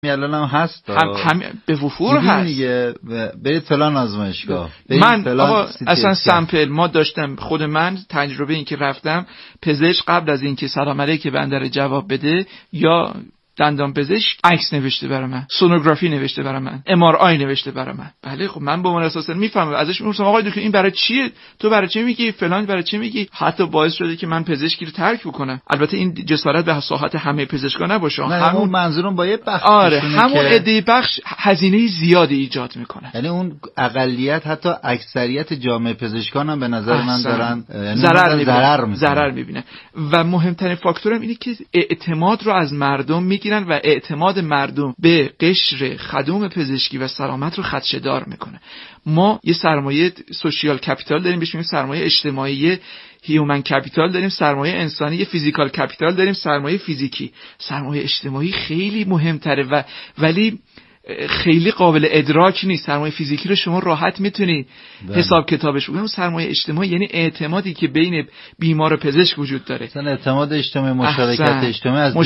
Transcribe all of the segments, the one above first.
الان هم هست هم به وفور هست دیگه. برید فلان آزمایشگاه، من اصلا سامپل ما داشتم، خود من تجربه این که رفتم پزشک قبل از اینکه سلام علیک بنده جواب بده یا دندان پزشک عکس نوشته برای من، سونوگرافی نوشته برای من، ام آر آی نوشته برای من. بله خب من به اون اساس میفهمم، ازش میپرسم آقای دکتر این برای چیه، تو برای چی میگی فلان، برای چی میگی. حتی باعث شده که من پزشکی رو ترک بکنم. البته این جسارت به ساحت همه پزشکا نباشه، همون منظورم با یه بخش همون عده بخش هزینه زیادی ایجاد میکنه. یعنی اون اقلیت حتی اکثریت جامعه پزشکان هم به نظر من دارن ضرر میبینن. و مهمترین فاکتورم اینه که اعتماد رو از مردم میگیرن و اعتماد مردم به قشر خدوم پزشکی و سلامت رو خدشه‌دار میکنه. ما یه سرمایه سوشیال کپیتال داریم، بهش میگیم سرمایه اجتماعی، هیومن کپیتال داریم، سرمایه انسانی فیزیکال کپیتال داریم، سرمایه فیزیکی. سرمایه اجتماعی خیلی مهمتره ولی خیلی قابل ادراک نیست. سرمایه فیزیکی رو شما راحت میتونی حساب کتابش بکنی. اون اجتماعی یعنی اعتمادی که بین بیمار و پزشک وجود داره. مثلا اعتماد اجتماعی، مشارکت اجتماعی، از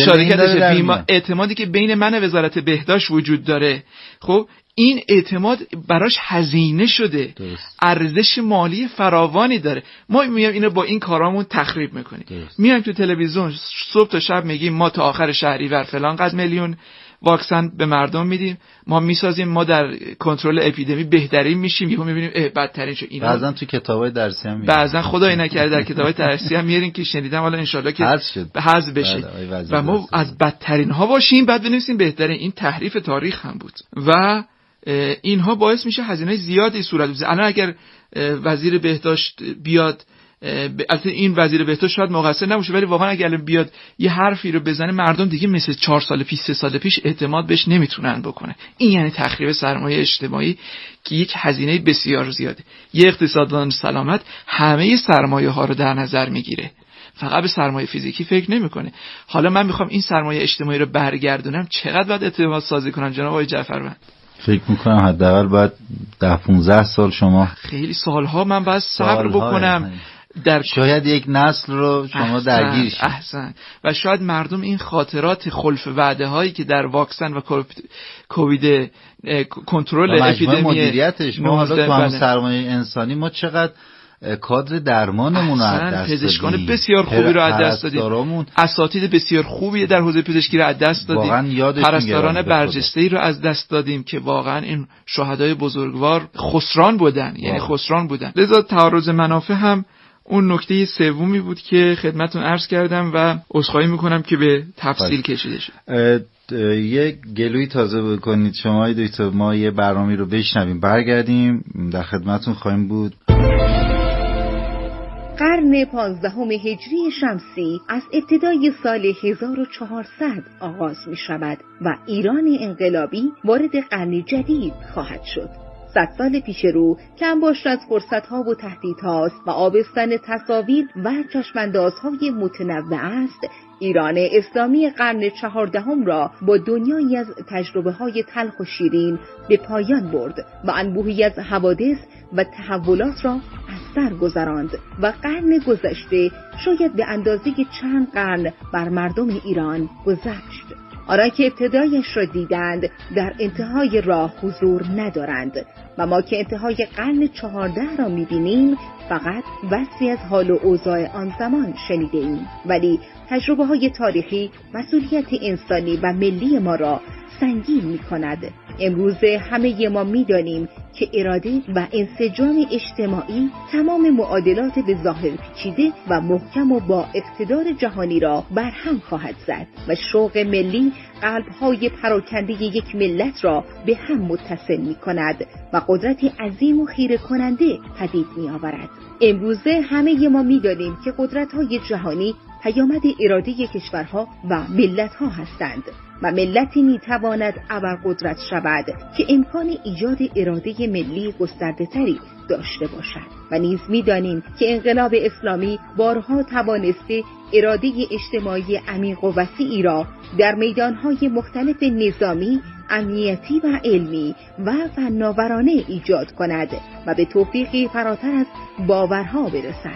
اعتمادی که بین من و وزارت بهداشت وجود داره. خب این اعتماد براش هزینه شده، ارزش مالی فراوانی داره. ما میایم اینو با این کارامون تخریب میکنیم. میایم تو تلویزیون صبح تا شب میگیم ما تا آخر شهریور فلان قد میلیون واکسن به مردم میدیم، ما میسازیم، ما در کنترل اپیدمی بهترین میشیم. یهو میبینیم بدترین شد. اینا بعضن تو کتابای درسی هم بعضن خدای نکرده در کتابای درسی هم میارین که شنیدم، حالا ان شاءالله که حذف بشه و ما از بدترین ها باشیم بعد بنویسیم بهترین. این تحریف تاریخ هم بود و اینها باعث میشه هزینه زیادی صورت بگیره. الان اگر وزیر بهداشت بیاد، البته این وزیر بهداشت شاید مقصر نباشه، ولی واقعا اگر بیاد یه حرفی رو بزنه مردم دیگه مثل 4 سال پیش 3 سال پیش اعتماد بهش نمیتونن بکنه. این یعنی تخریب سرمایه اجتماعی که یک هزینه بسیار زیاده. یه اقتصاددان سلامت همه سرمایه ها رو در نظر میگیره، فقط به سرمایه فیزیکی فکر نمیکنه. حالا من میخوام این سرمایه اجتماعی رو برگردونم، چقدر باید اعتماد سازی کنم جناب آقای جعفروند؟ فکر میکنم حداقل باید 10-15 سال، شما خیلی سالها من باید صبر بکنم در شاید یک نسل رو شما درگیرش. احسن. و شاید مردم این خاطرات خلف وعده هایی که در واکسن و کووید کنترل اپیدمی مدیریتش، ما حالا تو هم سرمایه انسانی ما چقدر کادر درمانمون رو از دست دادیم، پزشکان بسیار خوبی رو از دست دادیم، اساتید بسیار خوبی در حوزه پزشکی رو از دست دادیم، پرستاران برجسته‌ای رو از دست دادیم که واقعا این شهدای بزرگوار خسران بودن، یعنی خسران بودن. لذا تعارض منافع هم اون نکته سومی بود که خدمتتون عرض کردم و عذرخواهی میکنم که به تفصیل کشیده شد. یک گلوی تازه بکنید شما دکتر، ما یه برنامه‌ای رو بشنویم، برگردیم در خدمتتون خواهیم بود. قرن 15 هجری شمسی از ابتدای سال 1400 آغاز می شود و ایران انقلابی وارد قرن جدید خواهد شد. 100 سال پیش رو کم باشد از فرصت‌ها و تهدیدهاست و آبستن تصاویر و چشم‌اندازهای متنوع است. ایران اسلامی قرن 14 را با دنیایی از تجربه‌های تلخ و شیرین به پایان برد و انبوهی از حوادث و تحولات را از سر گذراند و قرن گذشته شاید به اندازه چند قرن بر مردم ایران گذشت. آنها که ابتدایش را دیدند در انتهای راه حضور ندارند و ما که انتهای قرن 14 را می‌بینیم فقط وصفی از حال و اوضاع آن زمان شنیده ایم، ولی تجربه های تاریخی مسئولیت انسانی و ملی ما را سنگین می کند. امروز همه ما می دانیم که اراده و انسجام اجتماعی تمام معادلات به ظاهر پیچیده و محکم و با اقتدار جهانی را برهم خواهد زد و شوق ملی قلب‌های پراکنده یک ملت را به هم متصل می کند و قدرتی عظیم و خیره کننده پدید می آورد. امروزه همه ما می دانیم که قدرت‌های جهانی پیامد اراده کشورها و ملت‌ها هستند و ملتی میتواند ابرقدرت شود که امکان ایجاد اراده ملی گسترده‌تری داشته باشد و نیز می‌دانیم که انقلاب اسلامی بارها توانسته اراده اجتماعی عمیق و وسیعی را در میدان‌های مختلف نظامی، امنیتی و علمی و فناورانه ایجاد کند و به توفیقی فراتر از باورها برسد.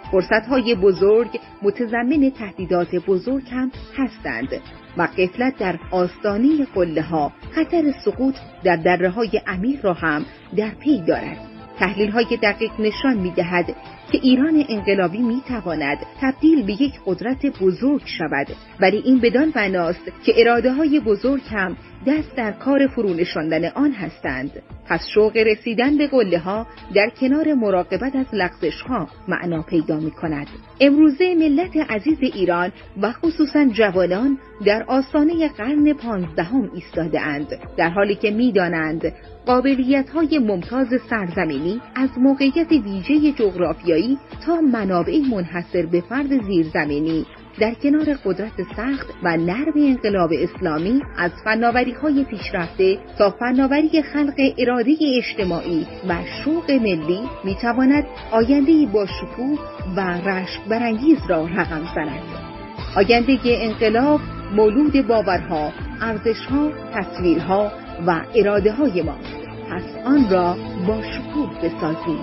فرصت‌های بزرگ متضمن تهدیدات بزرگ هم هستند و غفلت در آستانه قله‌ها خطر سقوط در دره‌های عمیق را هم در پی دارد. تحلیل‌های دقیق نشان می‌دهد که ایران انقلابی می‌تواند تبدیل به یک قدرت بزرگ شود، ولی این بدان معناست که اراده‌های بزرگ هم دست در کار فرونشاندن آن هستند. پس شوق رسیدن به قله‌ها در کنار مراقبت از لغزش‌ها معنا پیدا می‌کند. امروزه ملت عزیز ایران و خصوصاً جوانان در آستانه قرن 15 ایستاده‌اند، در حالی که می‌دانند قابلیت‌های ممتاز سرزمینی از موقعیت ویژه جغرافیایی تا منابع منحصر به فرد زیرزمینی در کنار قدرت سخت و نرم انقلاب اسلامی، از فناوری‌های پیشرفته تا فناوری خلق اراده اجتماعی و شوق ملی می‌تواند آینده‌ای با شکوه و رشک برانگیز را رقم زند. آینده انقلاب مولود باورها، ارزش‌ها، تصویرها و اراده‌های ماست. پس آن را با شکوه بسازیم.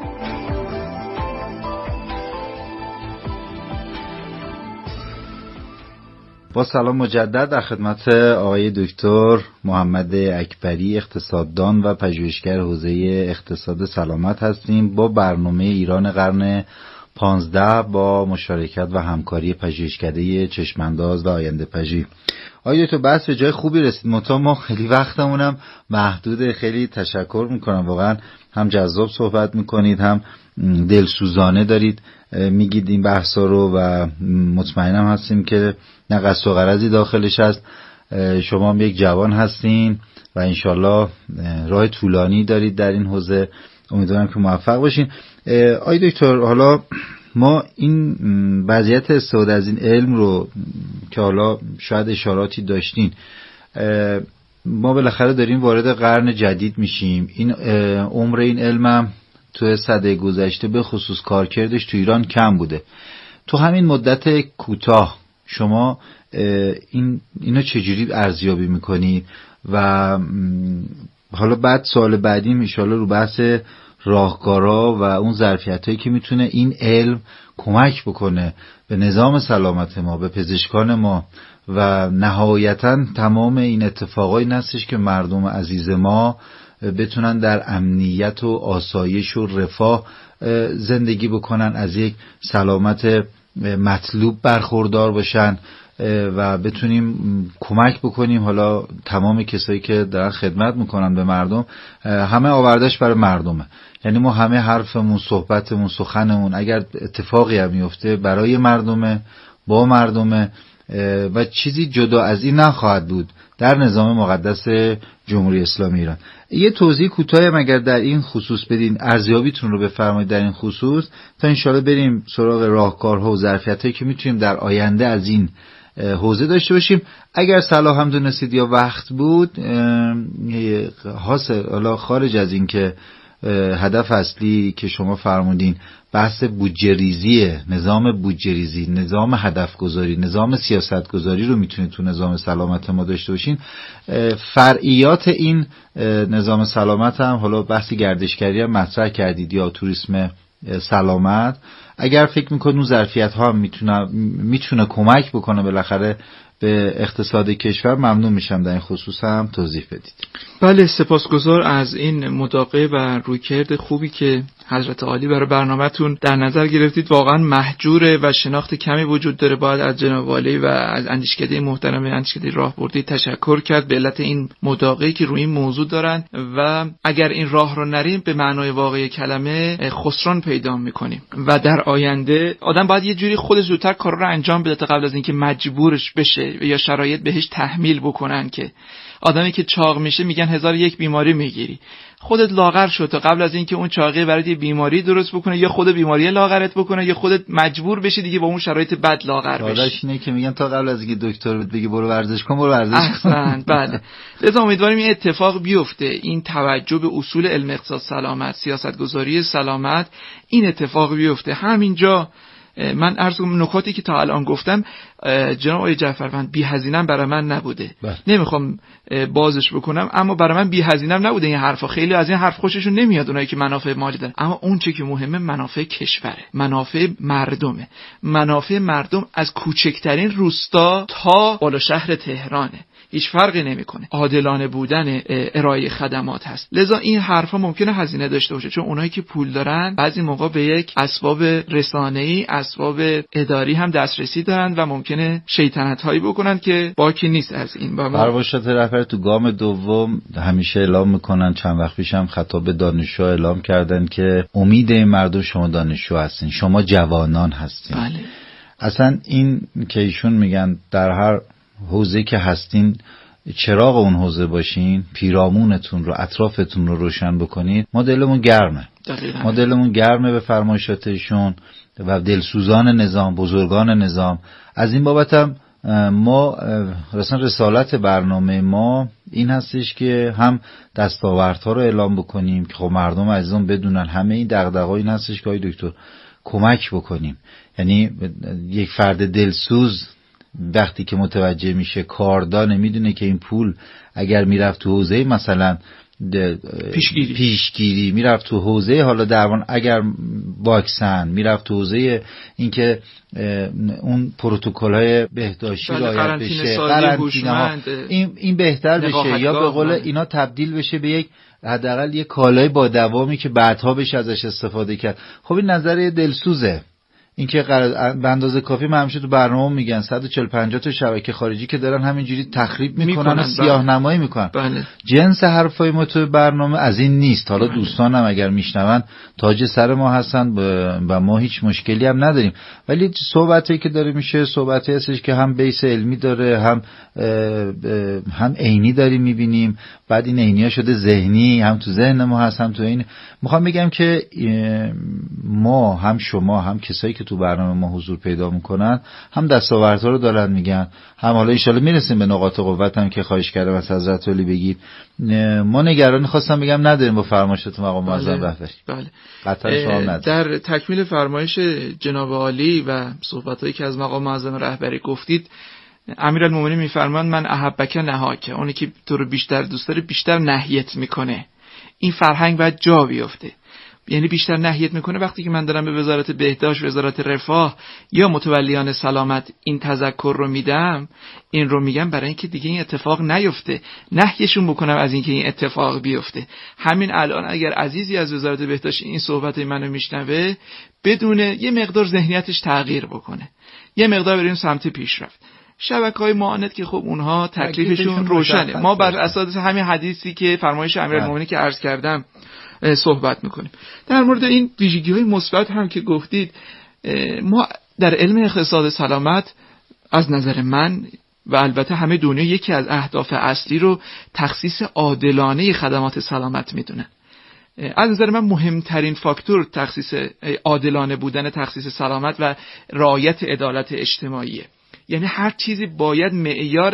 با سلام مجدد در خدمت آقای دکتر محمد اکبری، اقتصاددان و پژوهشگر حوزه اقتصاد سلامت هستیم با برنامه ایران قرن 15 با مشارکت و همکاری پژوهشکده چشمانداز و آینده پژوهی. آقای دکتر بحث به جای خوبی رسید، منتها ما خیلی وقتمونم محدوده. خیلی تشکر میکنم، واقعا هم جذاب صحبت میکنید هم دلسوزانه دارید میگید این بحثا رو و مطمئنم هستیم که نه قصد و غرضی داخلش هست. شما هم یک جوان هستین و انشالله راه طولانی دارید در این حوزه، امیدوارم که موفق باشین. آقای دکتر، حالا ما این وضعیت استفاده از این علم رو که حالا شاید اشاراتی داشتین، ما بالاخره داریم وارد قرن جدید میشیم. این عمر این علمم تو سده گذشته به خصوص کارکردش تو ایران کم بوده. تو همین مدت کوتاه شما اینو چجوری ارزیابی میکنید و حالا بعد سال بعدی انشالله رو بحث راهکارا و اون ظرفیتایی که میتونه این علم کمک بکنه به نظام سلامت ما، به پزشکان ما و نهایتاً تمام این اتفاقایی نستش که مردم عزیز ما بتونن در امنیت و آسایش و رفاه زندگی بکنن، از یک سلامت مطلوب برخوردار باشن و بتونیم کمک بکنیم. حالا تمام کسایی که دارن خدمت میکنن به مردم، همه آوردش برای مردمه. یعنی ما همه حرفمون، صحبتمون، سخنمون اگر اتفاقی هم میفته برای مردمه، با مردمه و چیزی جدا از این نخواهد بود در نظام مقدس جمهوری اسلامی ایران. یه توضیح کوتاهی اگر در این خصوص بدین، ارزیابیتون رو بفرمایید در این خصوص، تا انشالله بریم سراغ راهکارها و ظرفیتایی که میتونیم در آینده از این حوزه داشته باشیم. اگر صلاح هم دونستید یا وقت بود، حالا خارج از این که هدف اصلی که شما فرمودین بحث بودجه ریزیه، نظام بودجه ریزی، نظام هدف گذاری، نظام سیاست گذاری رو میتونید تو نظام سلامت ما داشته باشین. فرعیات این نظام سلامت هم حالا بحث گردشگری هم مطرح کردید یا توریسم سلامت. اگر فکر میکنید اون ظرفیت ها هم میتونه کمک بکنه بالاخره به اقتصاد کشور، ممنون میشم در این خصوص هم توضیح بدید. بله، سپاسگزار از این مداقه و رویکرد خوبی که حضرت عالی برای برنامه‌تون در نظر گرفتید. واقعا محجوره و شناخت کمی وجود داره. باید از جناب عالی و از اندیشکده محترم اندیشکده راهبردی تشکر کرد به علت این مداقه‌ای که روی این موضوع دارن و اگر این راه رو نریم به معنای واقعی کلمه خسران پیدا می‌کنیم و در آینده آدم باید یه جوری خودش زودتر کار رو انجام بده تا قبل از اینکه مجبورش بشه یا شرایط بهش تحمیل بکنن. که آدمی که چاق میشه میگن 1001 بیماری میگیری، خودت لاغر شو تا قبل از اینکه اون چاقی برات یه بیماری درست بکنه، یا خود بیماری لاغرت بکنه یا خودت مجبور بشی دیگه با اون شرایط بد لاغر بشی. داداش اینه که میگن تا قبل از اینکه دکتر بگی برو ورزش کن، برو ورزش کن. احسن. بله، لذا امیدواریم این اتفاق بیفته، این توجه به اصول علم اقتصاد سلامت، سیاست گذاری سلامت، این اتفاق بیفته. همینجا من عرض کنم نکاتی که تا الان گفتم جناب آقای جعفروند بی هزینه برای من نبوده. نمیخوام بازش بکنم، اما برای من بی هزینه نبوده این حرفا. خیلی از این حرف خوششون نمیاد اونایی که منافع مالی دارن، اما اون چه که مهمه منافع کشوره، منافع مردمه. منافع مردم از کوچکترین روستا تا بالا شهر تهرانه، هیچ فرقی نمیکنه. عادلانه بودن ارائه خدمات هست. لذا این حرفا ممکنه هزینه داشته باشه، چون اونایی که پول دارن بعضی موقع به یک اسباب رسانه‌ای، اسباب اداری هم دسترسی دارن و ممکنه شیطنت هایی بکنن که باکی نیست از این. پرواشات رهبر تو گام دوم همیشه اعلام میکنن، چند وقت پیشم خطاب به دانشجو اعلام کردن که امید این مردم شما دانشجو هستین، شما جوانان هستین. بله. اصلا این که ایشون میگن در هر حوزه که هستین چراغ اون حوزه باشین، پیرامونتون رو، اطرافتون رو روشن بکنید، ما دلمون گرمه. ما دلمون گرمه به فرمایشاتشون و دلسوزان نظام، بزرگان نظام. از این بابت هم ما رسالت برنامه ما این هستش که هم دستاوردها رو اعلام بکنیم که خب مردم عزیزان بدونن. همه این دغدغه‌ها این هستش که آقای دکتر کمک بکنیم. یعنی یک فرد دلسوز وقتی که متوجه میشه، کاردان، میدونه که این پول اگر میرفت تو حوزه مثلا پیشگیری، میرفت تو حوزه حالا درمان، اگر واکسن میرفت تو حوزه اینکه اون پروتکل‌های بهداشتی رعایت بشه، قرنطینه‌ها، این بهتر بشه، یا به قول اینا تبدیل بشه به یک حداقل یک کالای با دوامی که بعدها بشه ازش استفاده کرد. خب این نظر دلسوزه. این که به اندازه کافی من همیشه تو برنامه میگن 140-50 تا شبکه خارجی که دارن همینجوری تخریب میکنن و سیاه‌نمایی میکنن. بله. جنس حرفای ما تو برنامه از این نیست. حالا دوستانم اگر میشنون تاج سر ما هستن و ما هیچ مشکلی هم نداریم، ولی صحبتی که داره میشه صحبتی هستش که هم بیس علمی داره، هم عینی داریم میبینیم، بعد این عینی‌ها شده ذهنی، هم تو ذهن ما هست هم تو این. میخوام بگم که ما هم شما هم کسایی که تو برنامه ما حضور پیدا میکنن هم دستاوردها رو دارن میگن، هم حالا ان شاءالله میرسیم به نقاط قوت هم که خواهش کردم از حضرت علی بگید. ما نگرانی خواستم بگم نداریم با فرمایشات مقام معظم رهبری. بله. قطعا شما نداریم. در تکمیل فرمایش جناب عالی و صحبتایی که از مقام معظم رهبری گفتید، امیرالمومنین میفرمان من احبک نهاک، اونی که تو رو بیشتر دوست داره بیشتر نهیت میکنه. این فرهنگ باید جا بیفته، یعنی بیشتر نهیت میکنه. وقتی که من دارم به وزارت بهداشت، وزارت رفاه یا متولیان سلامت این تذکر رو میدم، این رو میگم برای اینکه دیگه این اتفاق نیفته، نهیشون بکنم از اینکه این اتفاق بیفته. همین الان اگر عزیزی از وزارت بهداشت این صحبت منو میشنوه، بدونه یه مقدار ذهنیتش تغییر بکنه، یه مقدار بریم سمت پیشرفت. شبکه‌های معاند که خب اونها تکلیفشون روشنه، ما بر اساس همین حدیثی که فرمایش امیرالمومنین که عرض کردم صحبت میکنیم. در مورد این ویژگی‌های مثبت هم که گفتید، ما در علم اقتصاد سلامت از نظر من و البته همه دنیا یکی از اهداف اصلی رو تخصیص عادلانه خدمات سلامت میدونن. از نظر من مهمترین فاکتور تخصیص عادلانه بودن تخصیص سلامت و رعایت عدالت اجتماعیه. یعنی هر چیزی باید معیار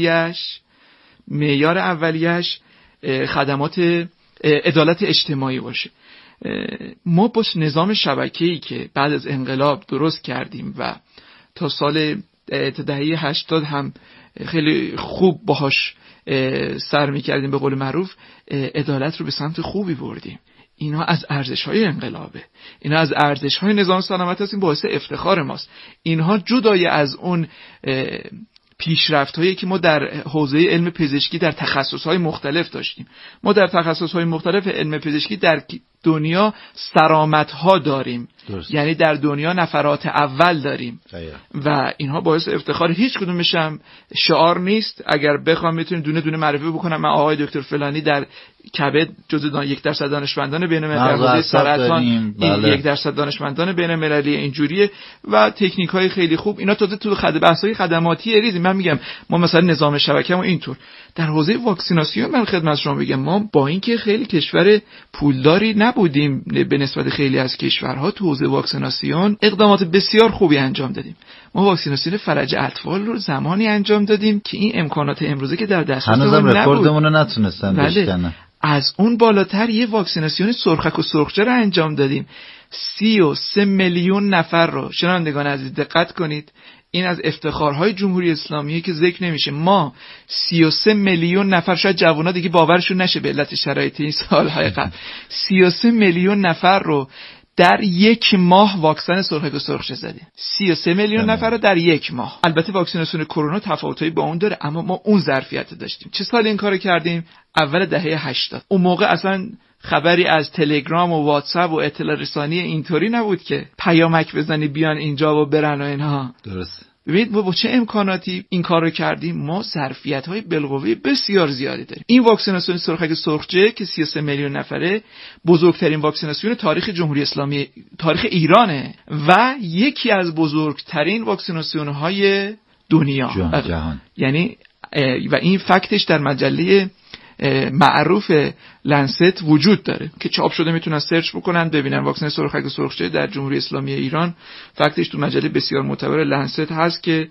اولیش خدمات عدالت اجتماعی باشه. ما با نظام شبکه‌ای که بعد از انقلاب درست کردیم و تا سال دهه 80 هم خیلی خوب باهاش سر می‌کردیم، به قول معروف عدالت رو به سمت خوبی بردیم. اینا از ارزش‌های انقلابه، اینا از ارزش‌های نظام سلامت هست، این باعث افتخار ماست. اینها جدای از اون پیشرفت‌هایی که ما در حوزه علم پزشکی در تخصص‌های مختلف داشتیم. ما در تخصص‌های مختلف علم پزشکی در دنیا سرامت‌ها داریم، یعنی در دنیا نفرات اول داریم و اینها باعث افتخار. هیچ کدومش هم شعار نیست. اگر بخوام میتونیم دونه دونه معرفی بکنم. من آقای دکتر فلانی در کبد جزو 1% دانشمندان بین‌المللی، در حوزه سرطان 1% دانشمندان بین‌المللی اینجوریه و تکنیک‌های خیلی خوب. اینا تازه تو بحث‌های خدماتی ریزی. من میگم ما مثلا نظام شبکه‌مون اینطور. در حوزه واکسیناسیون من خدمت شما بگم، ما با اینکه خیلی کشور پولداری نبودیم به نسبت خیلی از کشورها، تو حوزه واکسیناسیون اقدامات بسیار خوبی انجام دادیم. ما واکسیناسیون فرج اطفال رو زمانی انجام دادیم که این امکانات امروزه که در دسترس هنوزم رکوردمون رو نتونستن بشکنن. از اون بالاتر یه واکسیناسیون سرخک و سرخچه رو انجام دادیم. 33 میلیون نفر رو. شنوندگان عزیز دقت کنید، این از افتخارهای جمهوری اسلامیه که ذکر نمیشه. ما 33 میلیون نفر، شاید جوونا دیگه باورشون نشه به علت شرایط این سالهای قبل، 33 میلیون نفر رو در یک ماه واکسن سرخک و سرخچه زدیم. 33 میلیون نفر رو در یک ماه. البته واکسیناسیون کرونا تفاوتایی با اون داره، اما ما اون ظرفیت داشتیم. چه سال این کارو کردیم؟ اول دهه 80. اون موقع اصلا خبری از تلگرام و واتساپ و اطلاع رسانی اینطوری نبود که پیامک بزنی بیان اینجا و برن و اینها. درست. ببینید با چه امکاناتی این کار رو کردیم. ما ظرفیت‌های بالقوه بسیار زیادی داریم. این واکسیناسیون سرخک سرخچه که 33 میلیون نفره بزرگترین واکسیناسیون تاریخ جمهوری اسلامی، تاریخ ایرانه و یکی از بزرگترین واکسیناسیون‌های دنیا جهان. یعنی و این فکتش در مجله معروف لنست وجود داره که چاپ شده، میتونن سرچ بکنن ببینن واکسن سرخک سرخچه در جمهوری اسلامی ایران. فکتش تو مجله بسیار معتبر لنست هست که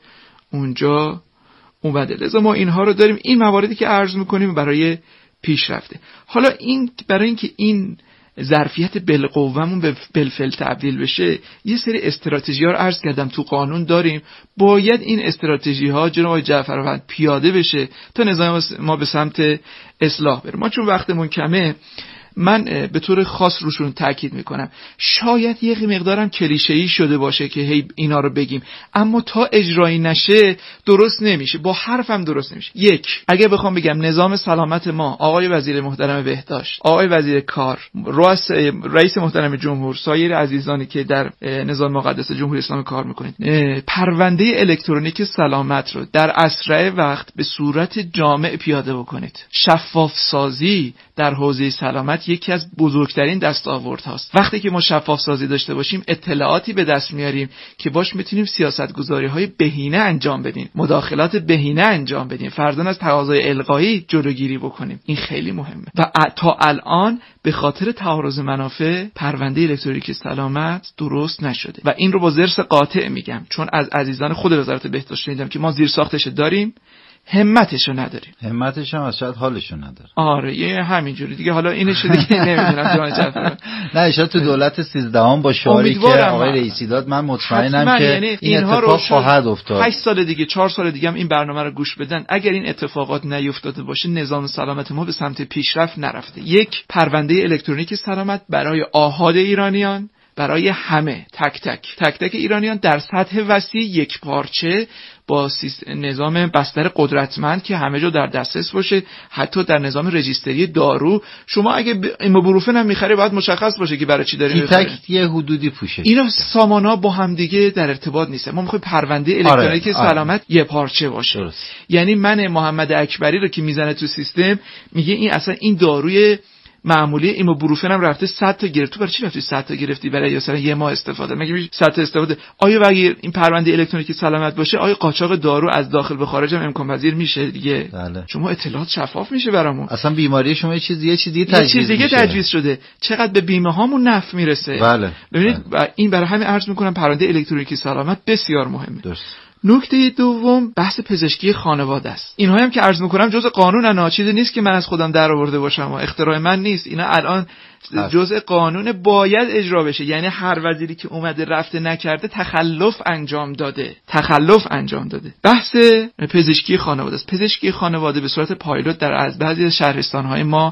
اونجا اومده. لذا ما اینها رو داریم، این مواردی که عرض میکنیم برای پیشرفته. حالا این برای اینکه این ظرفیت بالقوه‌مون به بالفعل تبدیل بشه، یه سری استراتژی‌ها رو عرض کردم تو قانون داریم. باید این استراتژی‌ها جناب آقای جعفروند پیاده بشه تا نظام ما به سمت اصلاح بره. ما چون وقتمون کمه، من به طور خاص روشون تاکید میکنم. شاید یه مقدارم کلیشه‌ای شده باشه که هی اینا رو بگیم، اما تا اجرایی نشه درست نمیشه، با حرفم درست نمیشه. یک، اگه بخوام بگم نظام سلامت ما، آقای وزیر محترم بهداشت، آقای وزیر کار، رئیس محترم جمهور، سایر عزیزانی که در نظام مقدس جمهوری اسلامی کار میکنید، پرونده الکترونیک سلامت رو در اسرع وقت به صورت جامع پیاده بکنید. شفاف سازی در حوزه سلامت یکی از بزرگترین دستاوردهاست. وقتی که ما شفاف سازی داشته باشیم، اطلاعاتی به دست میاریم که باش میتونیم سیاستگذاری‌های بهینه انجام بدیم، مداخلات بهینه انجام بدیم، فرضاً از تقاضای القایی جلوگیری بکنیم. این خیلی مهمه و تا الان به خاطر تعارض منافع پرونده الکترونیک سلامت درست نشده و این رو با ضرس قاطع میگم، چون از عزیزان خود وزارت بهداشت شنیدم که ما زیر ساختش داریم، همتشو نداریم. همتش هم شاید حالشو نداره. آره یه همینجوری دیگه. حالا اینش دیگه نمیدونم جان جعفر. نه شاید تو دولت 13 با شعاری که آقای رئیسی داد، من مطمئنم که یعنی این اتفاق خواهد افتاد. 8 سال دیگه، 4 سال دیگه هم این برنامه رو گوش بدن. اگر این اتفاقات نیفتاده باشه، نظام سلامت ما به سمت پیشرفت نرفته. یک، پرونده الکترونیک سلامت برای آحاد ایرانیان، برای همه تک تک ایرانیان در سطح وسیع، یک پارچه، با نظام بستر قدرتمند که همه جا در دسترس باشه. حتی در نظام رجیستری دارو شما اگه ایموبروفن هم میخری باید مشخص باشه که برای چی داری میخری. تک یه حدودی پوشش. اینا سامانا با هم دیگه در ارتباط نیستن. ما میخوایم پرونده الکترونیک سلامت یه پارچه باشه. درست. یعنی من محمد اکبری رو که میزنه تو سیستم میگه این اصلا این داروی معمولی ایموبروفن هم رفته 100 تا گرفت. تو برای چی رفتی 100 تا گرفتی؟ برای مثلا یه ماه استفاده. مگه 100 تا استفاده؟ آیا اگه این پرونده الکترونیکی سلامت باشه، آیا قاچاق دارو از داخل به خارج هم امکان پذیر میشه دیگه؟ بله. شما اطلاعات شفاف میشه برامون. اصلا بیماری شما یه چیز دیگه تجویز شده. چقدر به بیمه هامون نفع میرسه. بله. ببینید بله. این برای همین عرض میکنم پرونده الکترونیکی سلامت بسیار مهمه. درست. نکته دوم بحث پزشکی خانواده است. اینها هم که عرض میکنم جزء قانون، چیزی نیست که من از خودم در آورده باشم و اختراع من نیست. اینا الان جزء قانون باید اجرا بشه. یعنی هر وزیری که اومده رفته نکرده تخلف انجام داده. بحث پزشکی خانواده است. پزشکی خانواده به صورت پایلوت در از بعضی از شهرستان‌های ما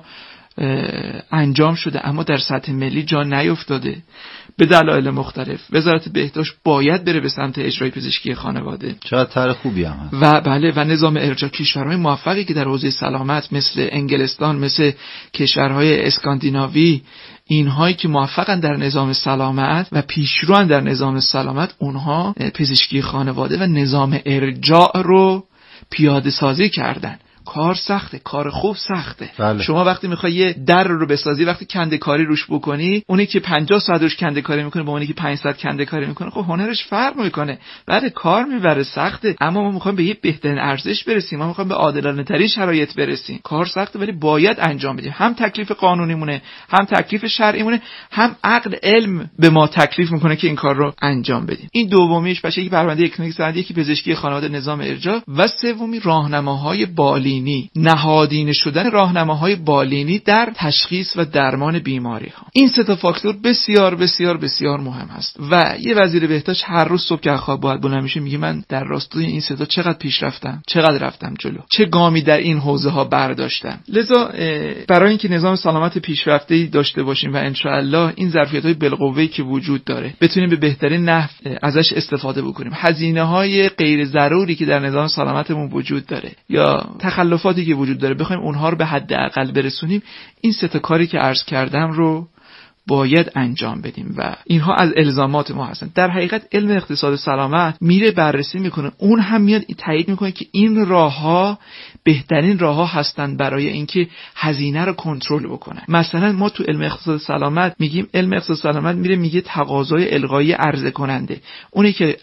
انجام شده، اما در سطح ملی جا نیفتاده به دلایل مختلف. وزارت بهداشت باید بره به سمت اجرای پزشکی خانواده. چقدر طرح خوبی هم هست. و بله، و نظام ارجاع کشورهای موفقی که در حوزه سلامت مثل انگلستان، مثل کشورهای اسکاندیناوی، اینهایی که موفقن در نظام سلامت و پیشروان در نظام سلامت، اونها پزشکی خانواده و نظام ارجاع رو پیاده سازی کردن. کار سخته، کار خوب سخته. بله. شما وقتی میخوای یه در رو بسازی، وقتی کنده کاری روش بکنی، اونی که 50 ساعت روش کنده کاری میکنه با اونی که 5 ساعت کنده کاری میکنه، خب هنرش فرق میکنه. بعد کار میبره، سخته. اما ما میخوایم به یه بهترین ارزش برسیم، ما میخوایم به عادلانه ترین شرایط برسیم. کار سخته ولی باید انجام بدیم. هم تکلیف قانونی مونه، هم تکلیف شرعی مونه، هم عقل علم به ما تکلیف میکنه که این کار رو انجام بدیم. این دومیش باشه، یکی پرونده الکترونیک سلامت، یکی پزشکی خانواده، نظام ارجاع، و سومی راهنماهای بالینی بالینی، نهادینه شدن راهنماهای بالینی در تشخیص و درمان بیماری ها. این سه تا فاکتور بسیار بسیار بسیار مهم است و یه وزیر بهداشت هر روز صبح که خواب باید بلند میشه میگه من در راستای این سه تا چقدر پیش رفتم، چقدر رفتم جلو، چه گامی در این حوزه ها برداشتم. لذا برای اینکه نظام سلامت پیشرفته‌ای داشته باشیم و ان شاءالله این ظرفیت‌های بالقوه‌ای که وجود داره بتونیم به بهترین نحو ازش استفاده بکنیم، هزینه‌های غیر ضروری که در نظام سلامتمون وجود داره یا تخلفاتی که وجود داره بخوایم اونها رو به حداقل برسونیم، این سه تا کاری که عرض کردم رو باید انجام بدیم و اینها از الزامات ما هستن. در حقیقت علم اقتصاد سلامت میره بررسی میکنه، اون هم میاد تایید میکنه که این راهها بهترین راهها هستن برای اینکه هزینه رو کنترل بکنه. مثلا ما تو علم اقتصاد سلامت میگیم علم اقتصاد سلامت میگه تقاضای الغایی عرضه کننده، اونی که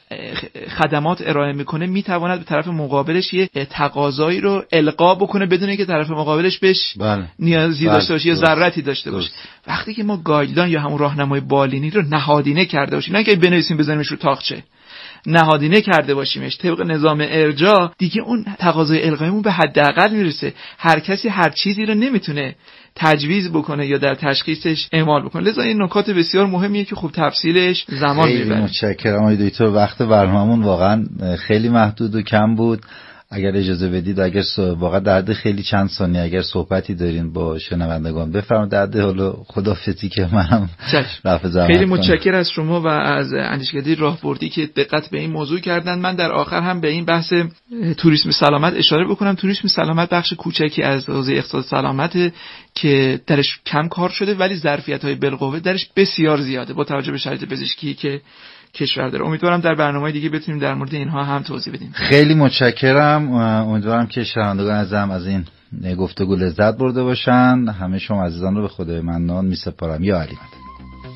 خدمات ارائه میکنه میتواند به طرف مقابلش یه تقاضایی رو القا بکنه بدون اینکه طرف مقابلش بهش نیازی داشته باشه یا ضرورتی داشته باشه. وقتی که ما گایدلاین یا همون راهنمای بالینی رو نهادینه کرده باشیم، نه که بنویسیم بزنیمش رو تاقچه، نهادینه کرده باشیمش طبق نظام ارجاع، دیگه اون تقاضای القایمون به حداقل میرسه. هر کسی هر چیزی رو نمیتونه تجویز بکنه یا در تشخیصش اعمال بکنه. لذا این نکات بسیار مهمیه که خوب تفصیلش زمان میبره. خیلی متشکرم آقای دکتر. وقت برنامه‌مون واقعا خیلی محدود و کم بود. اگر اجازه بدید، اگر واقعا درد خیلی چند ثانیه اگر صحبتی دارین با شنوندگان بفرمایید، درد حالا خدافظی که منم رفع زحمت. خیلی متشکرم از شما و از اندیشکده راهبردی که دقت به این موضوع کردن. من در آخر هم به این بحث توریسم سلامت اشاره بکنم. توریسم سلامت بخش کوچکی از حوزه اقتصاد سلامت که درش کم کار شده ولی ظرفیت‌های بالقوه درش بسیار زیاده با توجه به شرایط پزشکی که کشور داره. امیدوارم در برنامه دیگه بتونیم در مورد اینها هم توضیح بدیم. خیلی متشکرم. امیدوارم که شنوندگان عزیزم از این گفتگو لذت برده باشن. همه شما عزیزان رو به خدای منان میسپارم. یا علی مدد.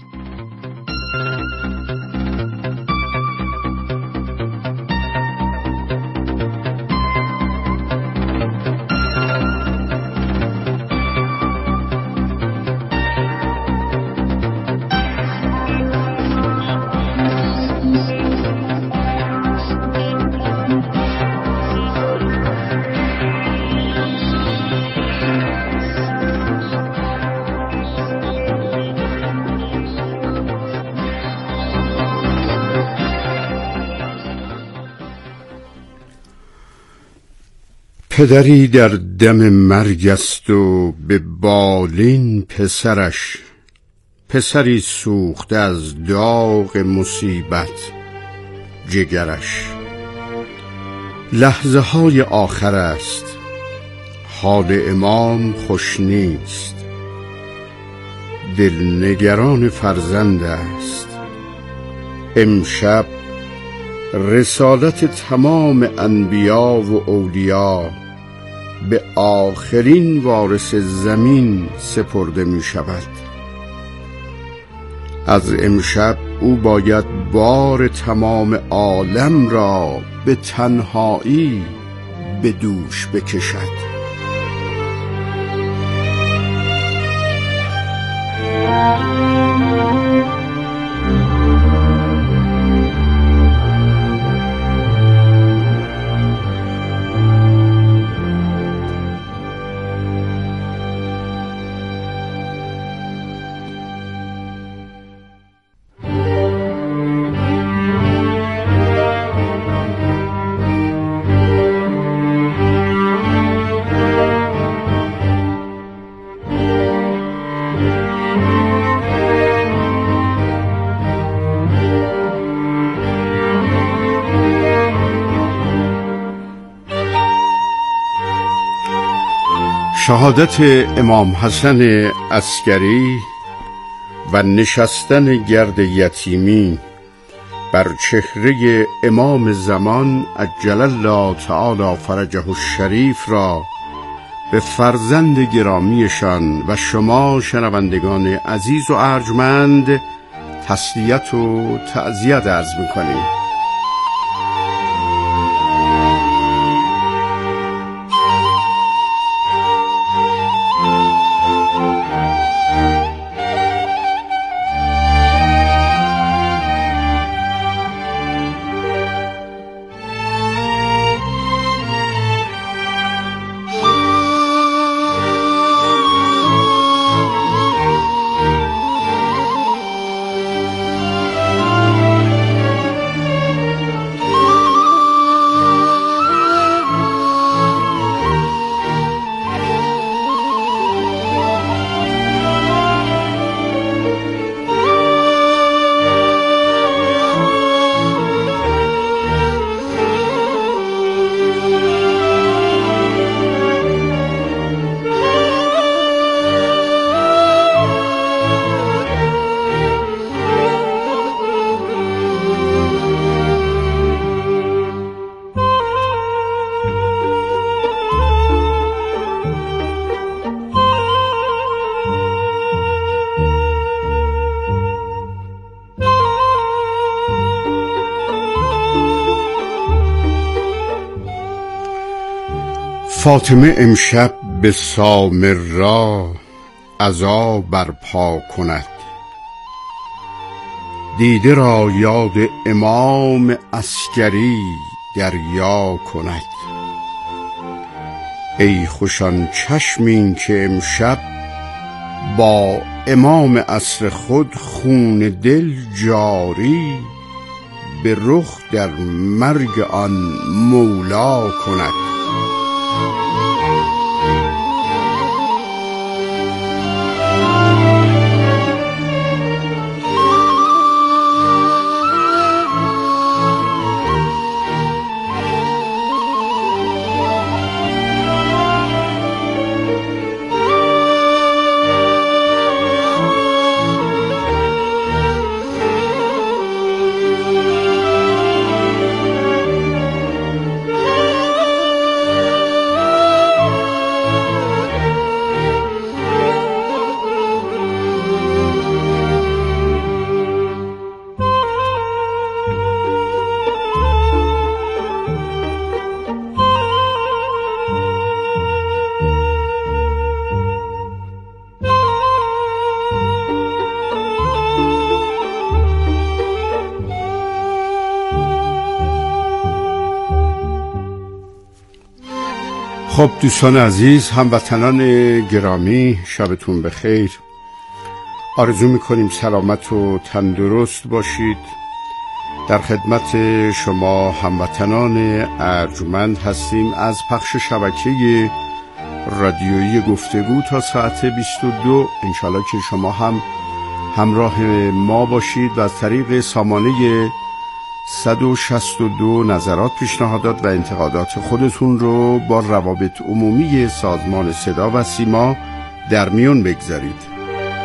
پدری در دم مرگ است و به بالین پسرش، پسری سوخته از داغ مصیبت جگرش. لحظه های آخر است، حال امام خوش نیست، دلنگران فرزند است. امشب رسالت تمام انبیا و اولیا به آخرین وارث زمین سپرده می شود. از امشب او باید بار تمام عالم را به تنهایی به دوش بکشد. شهادت امام حسن عسکری و نشستن گرد یتیمی بر چهره امام زمان عجل الله تعالی فرجه الشریف را به فرزند گرامیشان و شما شنوندگان عزیز و ارجمند تسلیت و تعزیت عرض می‌کنیم. فاطمه امشب به سامر را عزا برپا کند، دیده را یاد امام عسکری دریا کند. ای خوش آن چشمی که امشب با امام عصر خود خون دل جاری، به رخ در مرگ آن مولا کند. خب دوستان عزیز، هموطنان گرامی، شبتون بخیر. آرزو میکنیم سلامت و تندرست باشید. در خدمت شما هموطنان ارجمند هستیم از پخش شبکه رادیویی گفتگو تا ساعت 22. انشالله که شما هم همراه ما باشید و از طریق سامانه 162 نظرات، پیشنهادات و انتقادات خودتون رو با روابط عمومی سازمان صدا و سیما در میون بگذارید.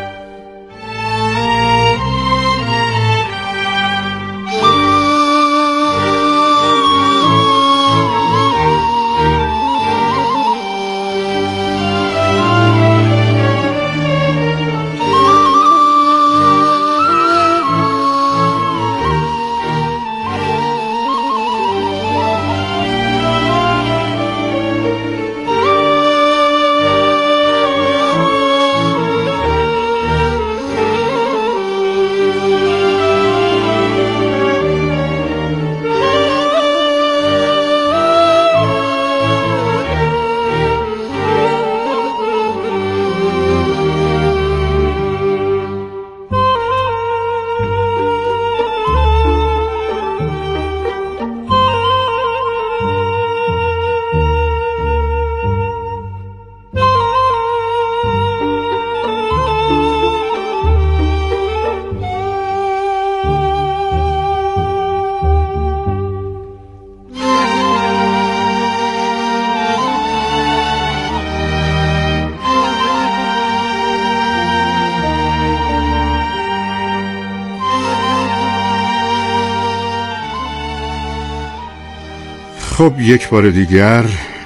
خب یک بار دیگر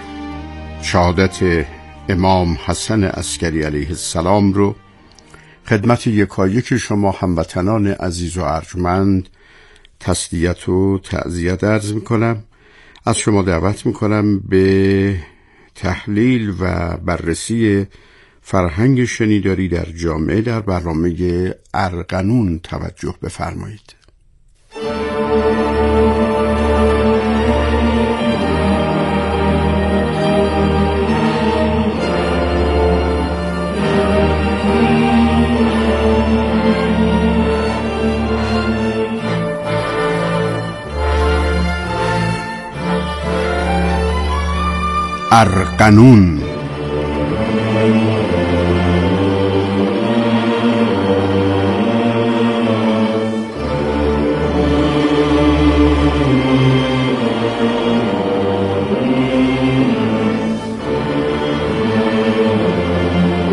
شهادت امام حسن عسکری علیه السلام رو خدمت یکایک شما هموطنان عزیز و ارجمند تسلیت و تعزیت عرض میکنم. از شما دعوت میکنم به تحلیل و بررسی فرهنگ شنیداری در جامعه در برنامه ارغنون توجه بفرمایید. ارغنون